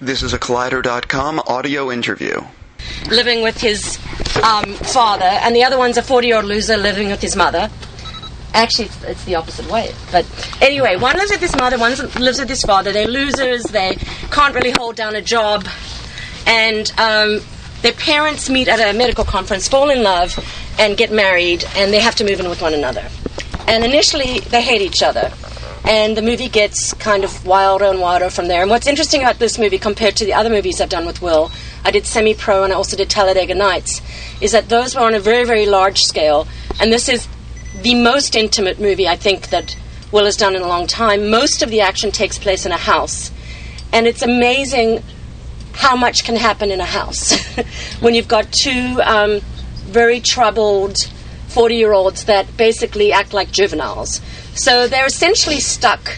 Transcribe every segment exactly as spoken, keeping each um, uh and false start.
This is a Collider dot com audio interview. Living with his um, father, and the other one's a forty-year-old loser living with his mother. Actually, it's, it's the opposite way. But anyway, one lives with his mother, one lives with his father. They're losers. They can't really hold down a job. And um, their parents meet at a medical conference, fall in love, and get married, and they have to move in with one another. And initially, they hate each other. And the movie gets kind of wilder and wilder from there. And what's interesting about this movie compared to the other movies I've done with Will, I did Semi-Pro and I also did Talladega Nights, is that those were on a very, very large scale. And this is the most intimate movie I think that Will has done in a long time. Most of the action takes place in a house. And it's amazing how much can happen in a house when you've got two um, very troubled forty-year-olds that basically act like juveniles. So they're essentially stuck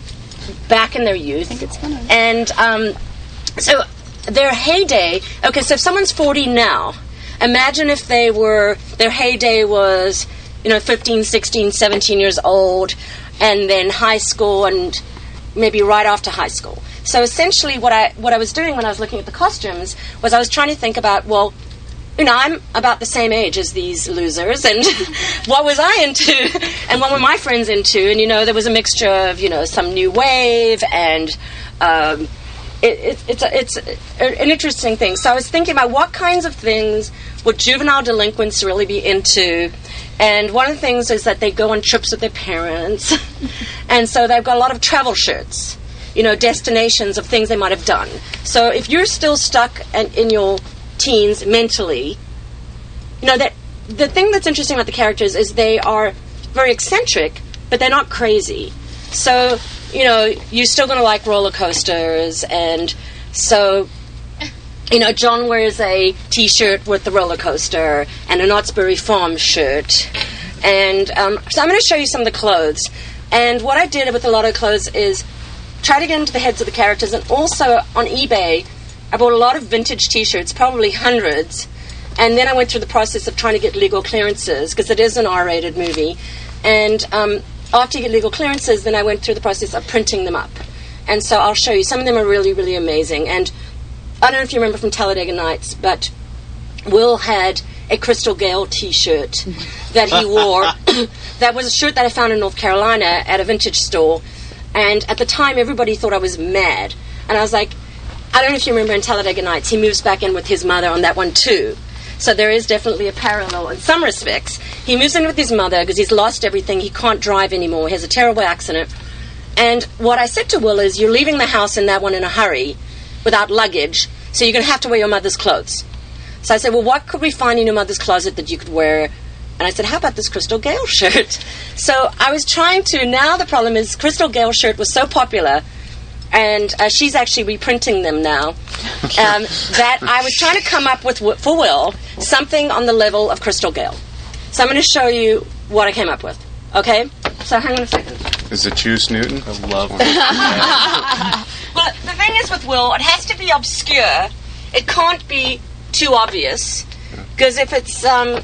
back in their youth. I think it's funny. And um, so their heyday, okay, so if someone's forty now, imagine if they were, their heyday was, you know, fifteen, sixteen, seventeen years old, and then high school and maybe right after high school. So essentially what I what I was doing when I was looking at the costumes was I was trying to think about, well, you know, I'm about the same age as these losers, and what was I into, and what were my friends into? And, you know, there was a mixture of, you know, some new wave, and um, it, it, it's, a, it's a, an interesting thing. So I was thinking about what kinds of things would juvenile delinquents really be into, and one of the things is that they go on trips with their parents, and so they've got a lot of travel shirts, you know, destinations of things they might have done. So if you're still stuck in, in your teens mentally, you know, that the thing that's interesting about the characters is they are very eccentric, but they're not crazy. So, you know, you're still going to like roller coasters, and so, you know, John wears a T-shirt with the roller coaster and a Knott's Berry Farm shirt, and um, so I'm going to show you some of the clothes. And what I did with a lot of clothes is try to get into the heads of the characters, and also on eBay I bought a lot of vintage T-shirts, probably hundreds, and then I went through the process of trying to get legal clearances, because it is an R-rated movie. And um, after you get legal clearances, then I went through the process of printing them up. And so I'll show you. Some of them are really, really amazing. And I don't know if you remember from Talladega Nights, but Will had a Crystal Gale T-shirt that he wore. That was a shirt that I found in North Carolina at a vintage store. And at the time, everybody thought I was mad. And I was like, I don't know if you remember in Talladega Nights, he moves back in with his mother on that one too. So there is definitely a parallel in some respects. He moves in with his mother because he's lost everything. He can't drive anymore. He has a terrible accident. And what I said to Will is, you're leaving the house in that one in a hurry without luggage, so you're going to have to wear your mother's clothes. So I said, well, what could we find in your mother's closet that you could wear? And I said, how about this Crystal Gale shirt? So I was trying to, now the problem is Crystal Gale shirt was so popular, and uh, she's actually reprinting them now, um, that I was trying to come up with, for Will, something on the level of Crystal Gale. So I'm going to show you what I came up with, okay? So hang on a second. Is it Juice Newton? I love that. Well, the thing is with Will, it has to be obscure. It can't be too obvious, because if it's... Um,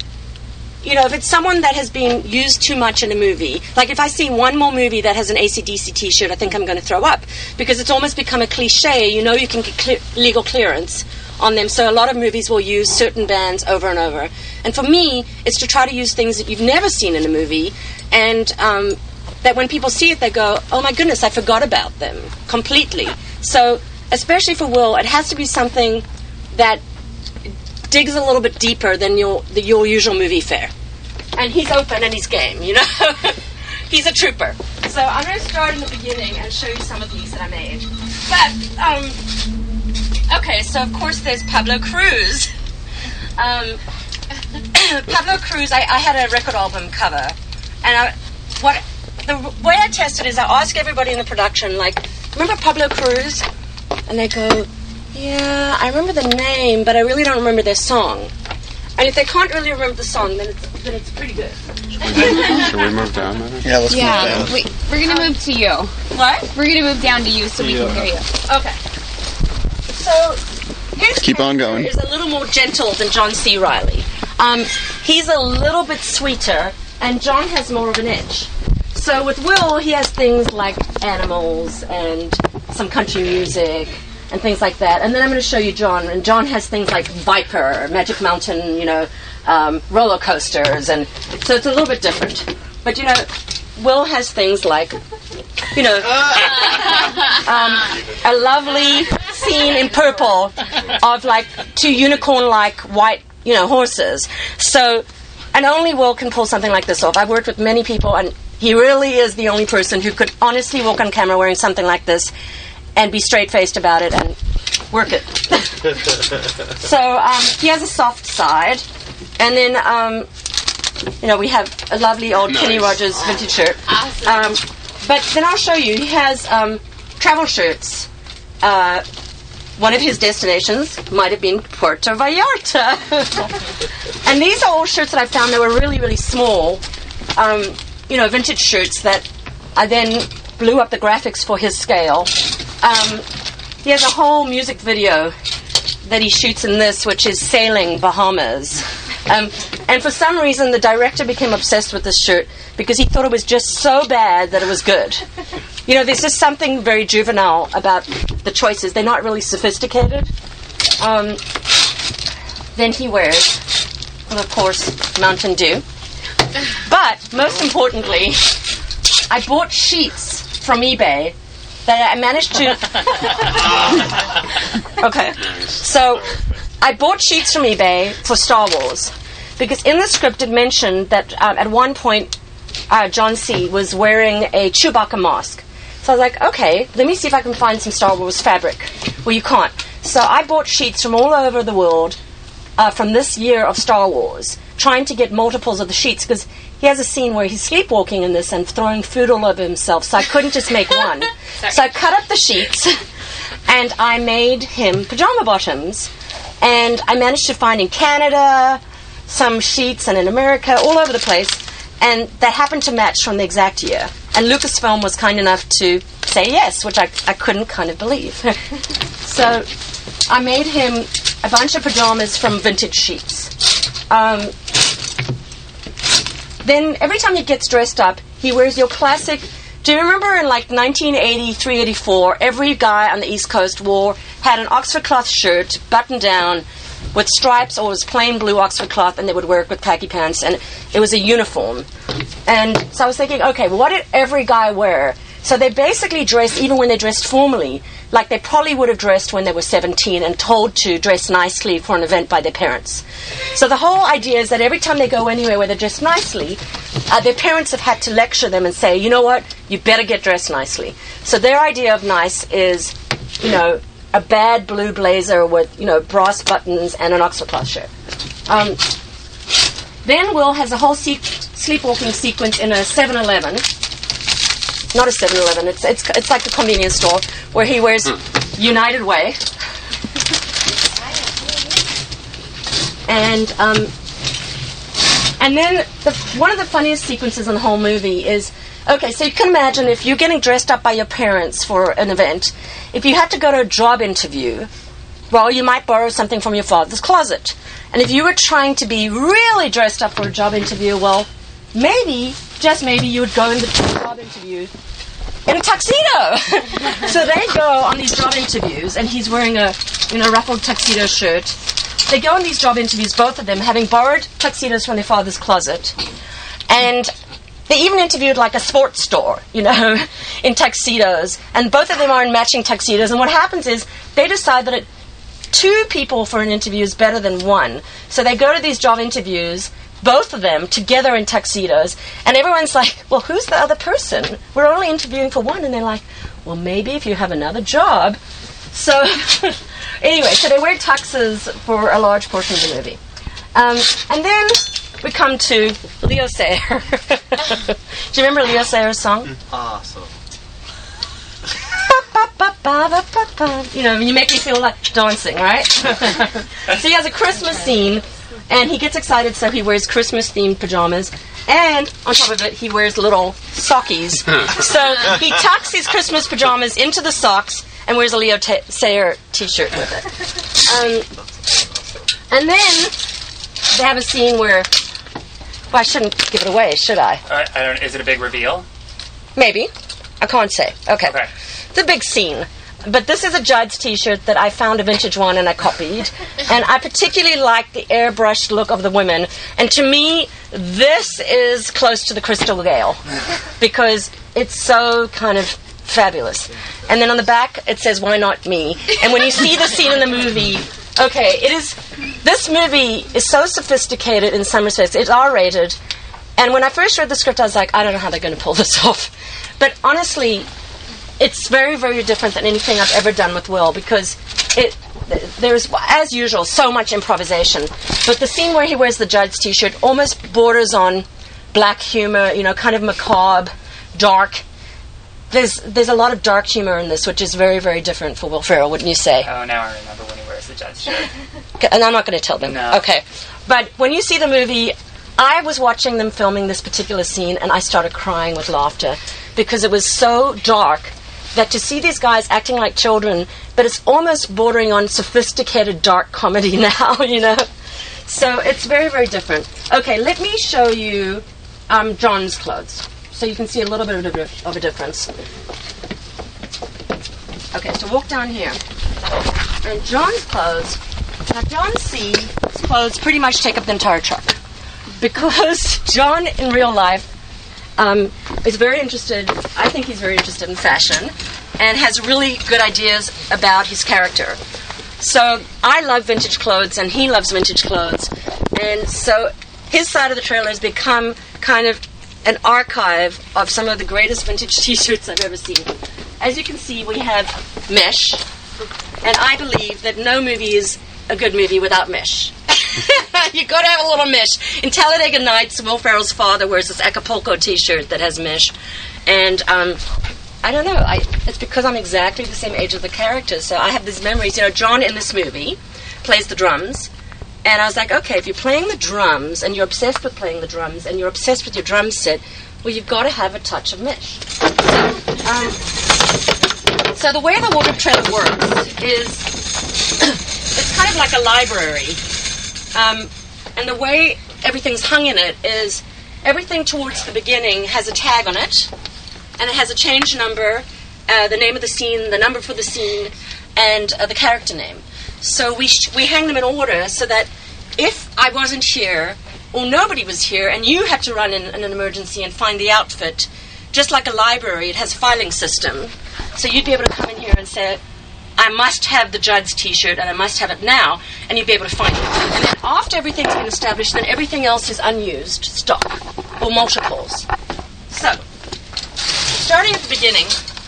You know, if it's someone that has been used too much in a movie, like if I see one more movie that has an A C D C T-shirt, I think I'm going to throw up, because it's almost become a cliche. You know, you can get clear, legal clearance on them, so a lot of movies will use certain bands over and over. And for me, it's to try to use things that you've never seen in a movie, and um, that when people see it, they go, oh my goodness, I forgot about them completely. So, especially for Will, it has to be something that digs a little bit deeper than your the, your usual movie fare. And he's open and he's game, you know? He's a trooper. So I'm going to start in the beginning and show you some of these that I made. But, um, okay, so of course there's Pablo Cruz. Um, Pablo Cruz, I, I had a record album cover. And I, what the way I tested is I ask everybody in the production, like, remember Pablo Cruz? And they go, yeah, I remember the name, but I really don't remember their song. And if they can't really remember the song, then it's then it's pretty good. Should we move down then? Yeah, let's yeah, move down. Wait, we're going to move to you. What? We're going to move down to you so we Yeah. can hear you. Okay. So, his Keep on going. is a little more gentle than John C. Reilly. Um, he's a little bit sweeter, and John has more of an edge. So with Will, he has things like animals and some country music and things like that. And then I'm going to show you John, and John has things like Viper, Magic Mountain, you know, um, roller coasters, and so it's a little bit different. But you know, Will has things like, you know, um, a lovely scene in purple of like two unicorn-like white, you know, horses. So, and only Will can pull something like this off. I've worked with many people, and he really is the only person who could honestly walk on camera wearing something like this and be straight-faced about it and work it. So um, he has a soft side, and then um, you know, we have a lovely old Nice. Kenny Rogers vintage shirt. Awesome. Um, but then I'll show you. He has um, travel shirts. Uh, one of his destinations might have been Puerto Vallarta. And these are all shirts that I found that were really, really small. Um, you know, vintage shirts that I then blew up the graphics for his scale. Um, he has a whole music video that he shoots in this, which is Sailing Bahamas. Um, and for some reason, the director became obsessed with this shirt because he thought it was just so bad that it was good. You know, there's just something very juvenile about the choices. They're not really sophisticated. Um, then he wears, well, of course, Mountain Dew. But, most importantly, I bought sheets from eBay that I managed to... Okay. So, I bought sheets from eBay for Star Wars. Because in the script it mentioned that um, at one point uh, John C. was wearing a Chewbacca mask. So I was like, okay, let me see if I can find some Star Wars fabric. Well, you can't. So I bought sheets from all over the world uh, from this year of Star Wars, trying to get multiples of the sheets, because he has a scene where he's sleepwalking in this and throwing food all over himself, so I couldn't just make one. So I cut up the sheets, and I made him pajama bottoms, and I managed to find in Canada some sheets, and in America, all over the place, and that happened to match from the exact year. And Lucasfilm was kind enough to say yes, which I, I couldn't kind of believe. So I made him a bunch of pajamas from vintage sheets. Um, then every time he gets dressed up, he wears your classic... Do you remember in like nineteen eighty-three, eighty-four, every guy on the East Coast wore, had an Oxford cloth shirt, buttoned down, with stripes, or it was plain blue Oxford cloth, and they would wear it with khaki pants, and it was a uniform. And so I was thinking, okay, well, what did every guy wear? So they basically dressed, even when they dressed formally, like they probably would have dressed when they were seventeen and told to dress nicely for an event by their parents. So the whole idea is that every time they go anywhere where they're dressed nicely, uh, their parents have had to lecture them and say, you know what, you better get dressed nicely. So their idea of nice is, you know, a bad blue blazer with, you know, brass buttons and an Oxford cloth shirt. Um, then Will has a whole se- sleepwalking sequence in a seven eleven. Not a seven eleven, it's, it's, it's like a convenience store, where he wears United Way. And um, and then the, one of the funniest sequences in the whole movie is, okay, so you can imagine if you're getting dressed up by your parents for an event, if you had to go to a job interview, well, you might borrow something from your father's closet. And if you were trying to be really dressed up for a job interview, well, maybe, just maybe, you would go in the job interview in a tuxedo. So they go on these job interviews, and he's wearing a, you know, ruffled tuxedo shirt. They go on these job interviews, both of them, having borrowed tuxedos from their father's closet. And they even interviewed like a sports store, you know, in tuxedos. And both of them are in matching tuxedos. And what happens is they decide that it, two people for an interview is better than one. So they go to these job interviews, both of them together in tuxedos. And everyone's like, well, who's the other person? We're only interviewing for one. And they're like, well, maybe if you have another job. So anyway, so they wear tuxes for a large portion of the movie. Um, and then we come to Leo Sayer. Do you remember Leo Sayer's song? Awesome. You know, you make me feel like dancing, right? So he has a Christmas scene, and he gets excited, so he wears Christmas-themed pajamas. And on top of it, he wears little sockies. So he tucks his Christmas pajamas into the socks and wears a Leo t- Sayer t-shirt with it. Um, and then they have a scene where... Well, I shouldn't give it away, should I? Uh, I don't. Is it a big reveal? Maybe. I can't say. Okay. Okay. It's a big scene. but this is a Judd's T-shirt that I found a vintage one and I copied. And I particularly like the airbrushed look of the women. And to me, this is close to the Crystal Gale because it's so kind of fabulous. And then on the back, it says, "Why not me?" And when you see the scene in the movie, okay, it is. This movie is so sophisticated in some respects. It's R-rated. And when I first read the script, I was like, I don't know how they're going to pull this off. But honestly, it's very, very different than anything I've ever done with Will because it there's, as usual, so much improvisation. But the scene where he wears the Judd's T-shirt almost borders on black humor, you know, kind of macabre, dark. There's there's a lot of dark humor in this, which is very, very different for Will Ferrell, wouldn't you say? Oh, now I remember when he wears the Judd's shirt. Okay, and I'm not going to tell them. No. Okay. But when you see the movie, I was watching them filming this particular scene, and I started crying with laughter because it was so dark that to see these guys acting like children, but it's almost bordering on sophisticated dark comedy now, you know? So it's very, very different. Okay, let me show you um, John's clothes so you can see a little bit of a, dif- of a difference. Okay, so walk down here. And John's clothes, now John C's clothes pretty much take up the entire truck because John in real life Um, is very interested, I think he's very interested in fashion and has really good ideas about his character. So I love vintage clothes and he loves vintage clothes. And so his side of the trailer has become kind of an archive of some of the greatest vintage T-shirts I've ever seen. As you can see, we have mesh. And I believe that no movie is a good movie without mesh. You've got to have a little mesh. In Talladega Nights, Will Ferrell's father wears this Acapulco T-shirt that has mesh. And um, I don't know. I, it's because I'm exactly the same age as the character. So I have these memories. You know, John in this movie plays the drums. And I was like, okay, if you're playing the drums and you're obsessed with playing the drums and you're obsessed with your drum set, well, you've got to have a touch of mesh. Um, so the way the wardrobe trailer works is it's kind of like a library. Um, and the way everything's hung in it is everything towards the beginning has a tag on it, and it has a change number, uh, the name of the scene, the number for the scene, and uh, the character name. So we sh- we hang them in order so that if I wasn't here or nobody was here and you had to run in, in an emergency and find the outfit, just like a library, it has a filing system. So you'd be able to come in here and say, I must have the Judd's T-shirt, and I must have it now, and you'd be able to find it. And then after everything's been established, then everything else is unused stock or multiples. So, starting at the beginning,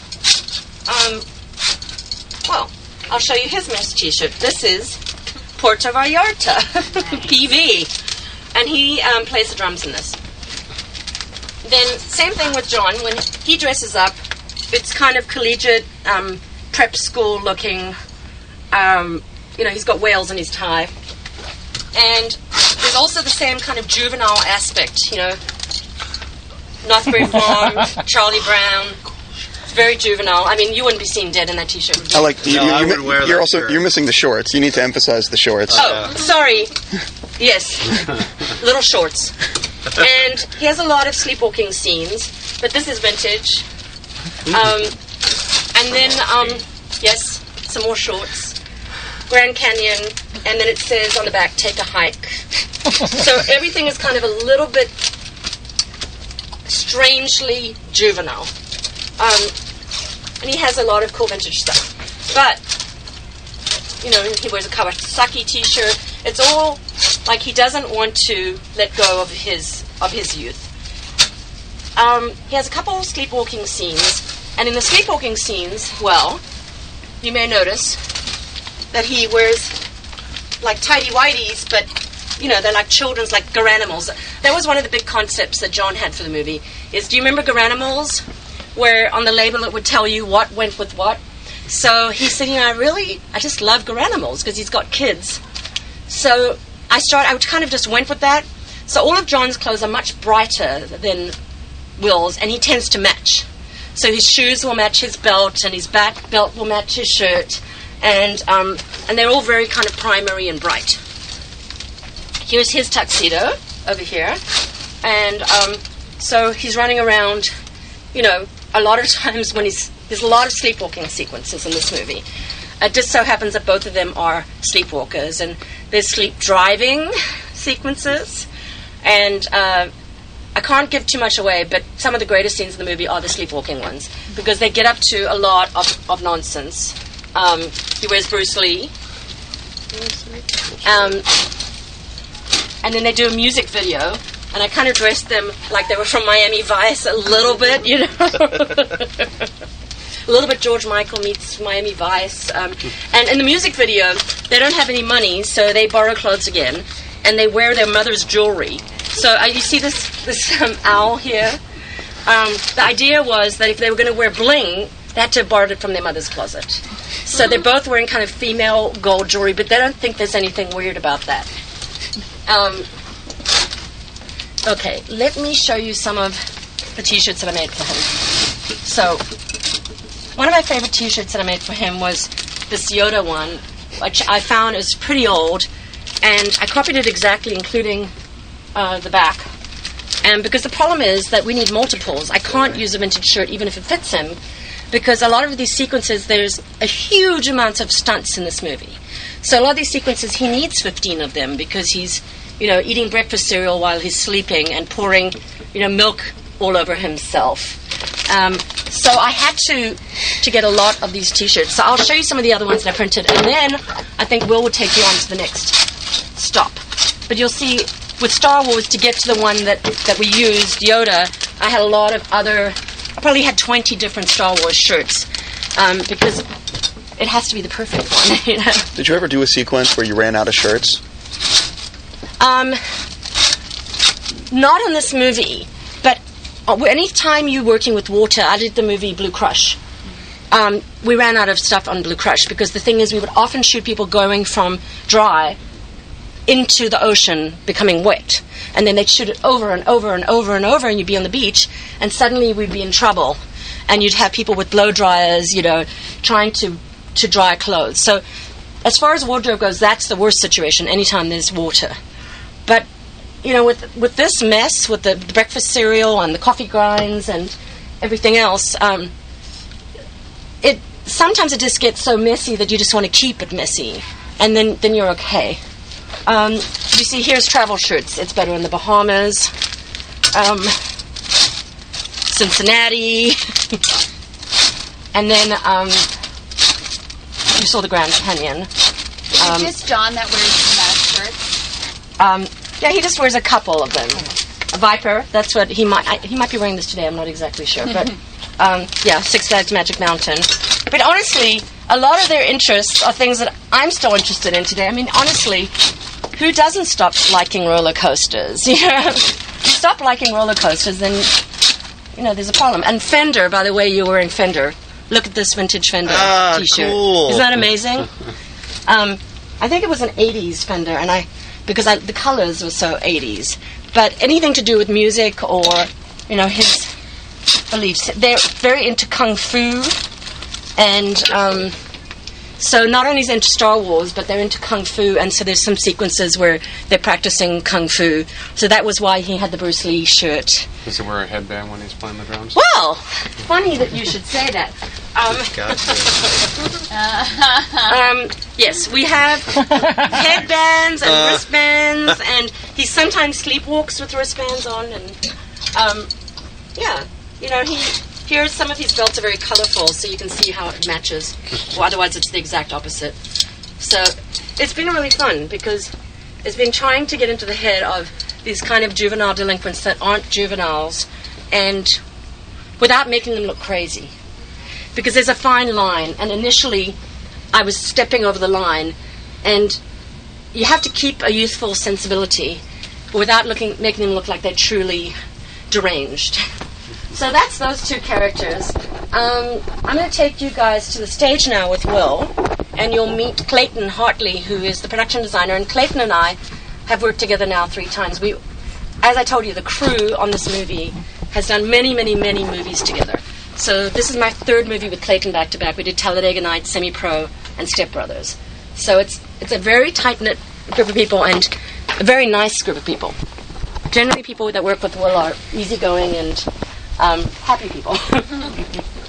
um, well, I'll show you his mesh T-shirt. This is Puerto Vallarta, P V, and he um, plays the drums in this. Then, same thing with John. When he dresses up, it's kind of collegiate, um, prep school looking, um, you know, he's got whales in his tie. And there's also the same kind of juvenile aspect, you know, Northbury Farm, Charlie Brown. It's very juvenile. I mean, you wouldn't be seen dead in that T-shirt, would you? I like you. No, you, I you would mi- wear you're that also shirt. you're missing the shorts. You need to emphasize the shorts. Oh, sorry. Yes. Little shorts. And he has a lot of sleepwalking scenes, but this is vintage. Um, and then, um, yes, some more shorts. Grand Canyon, and then it says on the back, take a hike. So everything is kind of a little bit strangely juvenile. Um, and he has a lot of cool vintage stuff. But, you know, he wears a Kawasaki T-shirt. It's all like he doesn't want to let go of his of his youth. Um, he has a couple of sleepwalking scenes. And in the sleepwalking scenes, well, you may notice that he wears like tighty-whities, but, you know, they're like children's, like Garanimals. That was one of the big concepts that John had for the movie, is, do you remember Garanimals? Where on the label it would tell you what went with what? So he's thinking, I really, I just love Garanimals because he's got kids. So I started, I kind of just went with that. So all of John's clothes are much brighter than Will's, and he tends to match. So his shoes will match his belt, and his back belt will match his shirt, and um, and they're all very kind of primary and bright. Here's his tuxedo over here, and um, so he's running around. You know, a lot of times when he's there's a lot of sleepwalking sequences in this movie. It just so happens that both of them are sleepwalkers, and there's sleep driving sequences, and uh, I can't give too much away, but some of the greatest scenes in the movie are the sleepwalking ones, because they get up to a lot of, of nonsense. Um, he wears Bruce Lee. Um, and then they do a music video, and I kind of dressed them like they were from Miami Vice a little bit, you know. A little bit George Michael meets Miami Vice. Um, and in the music video, they don't have any money, so they borrow clothes again, and they wear their mother's jewelry. So uh, you see this this um, owl here? Um, the idea was that if they were going to wear bling, they had to have borrowed it from their mother's closet. So they're both wearing kind of female gold jewelry, but they don't think there's anything weird about that. Um, okay, let me show you some of the T-shirts that I made for him. So, one of my favorite T-shirts that I made for him was this Yoda one, which I found is pretty old, and I copied it exactly, including uh, the back. And because the problem is that we need multiples, I can't use a vintage shirt even if it fits him, because a lot of these sequences, there's a huge amount of stunts in this movie. So a lot of these sequences, he needs fifteen of them because he's, you know, eating breakfast cereal while he's sleeping and pouring, you know, milk all over himself. Um, so I had to to get a lot of these T-shirts. So I'll show you some of the other ones that I printed, and then I think Will will take you on to the next stop. But you'll see, with Star Wars, to get to the one that, that we used, Yoda, I had a lot of other, I probably had twenty different Star Wars shirts, um, because it has to be the perfect one, you know? Did you ever do a sequence where you ran out of shirts? Um, not in this movie, but any time you're working with water, I did the movie Blue Crush. Um, we ran out of stuff on Blue Crush because the thing is we would often shoot people going from dry into the ocean becoming wet. And then they'd shoot it over and over and over and over, and you'd be on the beach, and suddenly we'd be in trouble. And you'd have people with blow dryers, you know, trying to, to dry clothes. So as far as wardrobe goes, that's the worst situation anytime there's water. But, you know, with with this mess, with the, the breakfast cereal and the coffee grinds and everything else, um, it sometimes it just gets so messy that you just want to keep it messy. And then, then you're okay. Um, you see, here's travel shirts. It's better in the Bahamas. Um, Cincinnati. And then um, you saw the Grand Canyon. Is Um, it just John that wears mesh shirts? um, yeah, he just wears a couple of them. A Viper, that's what he might... I, he might be wearing this today, I'm not exactly sure. But, um, yeah, Six Flags Magic Mountain. But honestly, a lot of their interests are things that I'm still interested in today. I mean, honestly, who doesn't stop liking roller coasters? You know, you stop liking roller coasters, then, you know, there's a problem. And Fender, by the way, you're wearing Fender. Look at this vintage Fender Ah, T-shirt. cool. Isn't that amazing? um, I think it was an eighties Fender, and I because I, the colors were so eighties. But anything to do with music or, you know, his beliefs. They're very into kung fu, and um, so not only is he into Star Wars, but they're into kung fu, and so there's some sequences where they're practicing kung fu. So that was why he had the Bruce Lee shirt. Does he wear a headband when he's playing the drums? Well, funny that you should say that. Um, um, yes, we have headbands and Uh. wristbands, and he sometimes sleepwalks with wristbands on, and um, yeah, you know, he here some of his belts are very colorful, so you can see how it matches. Well, otherwise, it's the exact opposite. So it's been really fun because it's been trying to get into the head of these kind of juvenile delinquents that aren't juveniles, and without making them look crazy. Because there's a fine line, and initially I was stepping over the line, and you have to keep a youthful sensibility without looking, making them look like they're truly deranged. So that's those two characters. Um, I'm going to take you guys to the stage now with Will, and you'll meet Clayton Hartley, who is the production designer, and Clayton and I have worked together now three times. We, as I told you, the crew on this movie has done many, many, many movies together. So this is my third movie with Clayton back to back. We did Talladega Nights, Semi-Pro, and Step Brothers. So it's it's a very tight-knit group of people and a very nice group of people. Generally, people that work with Will are easygoing and um, happy people.